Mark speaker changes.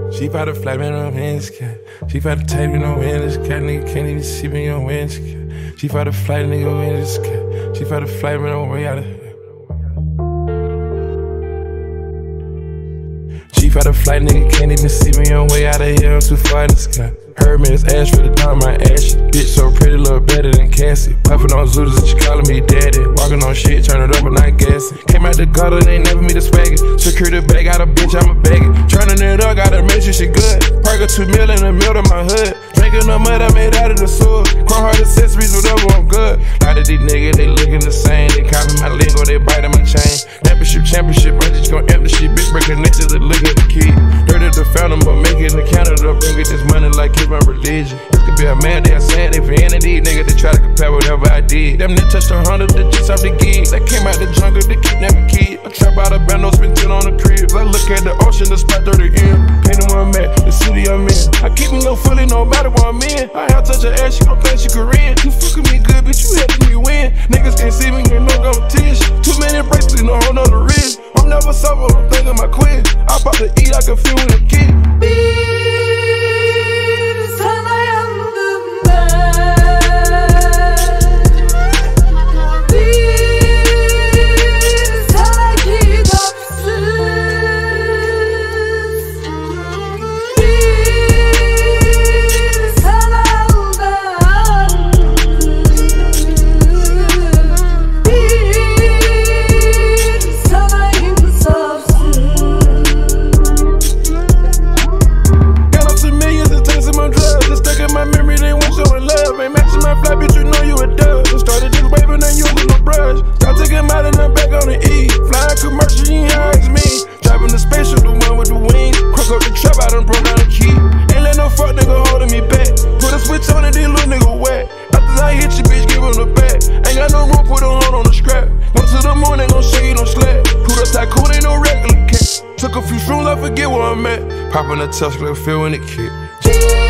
Speaker 1: She found a flight, man, I'm in this cat. She found a tape, man, I'm in this cat. Nigga can't even see me, I'm in this cat. She found a flight, nigga, I'm in this cat. She found a flight, man, I'm way out of here. She found a flight, nigga can't even see me, I'm way out of here. I'm too far in the sky. Heard me, it's ash for the dime, my ash. Bitch so pretty, look better than Cassie. Puffin' on Zooters and she calling me daddy. Walking on shit, turn it up and not gassing. Came out the gutter, they never me the swagger. Secure the bag, got a bitch, I'm a bagger. Turning it up, gotta make sure she good. Perk 2 mil in the middle of my hood. Drinking the mud I made out of the sewer. Chrome heart accessories, whatever, I'm good. A lot of these niggas, they looking the same. They copy my lingo, they biting my chain. Championship, I just gon' empty shit. Bitch breaking neck to the look at the key. Heard of the fountain, but make it in Canada. Bring it this money like it's my religion. This could be a man, they are saying they vanity. Nigga, they try to compare whatever I did. Them niggas touched 100 digits off the gigs. They came out the jungle, they kidnapped a kid. I trap out a band, no spend 10 on the crib. I look at the ocean, the spot 30 in. Painting where I'm at, the city I'm in. I keep me no fully, no matter where I'm in. I have touch her ass, she gon' think she Korean. You fucking me good, bitch, you helping me win. Niggas can't see me, ain't no competition. Too many bracelets, no whole nother wrist. I'm never sober, I'm thinking my quit. I'm about to eat, I can feel when I'm kid. Took a few shrooms, I forget where I'm at. Poppin' a touch, like feeling it kick.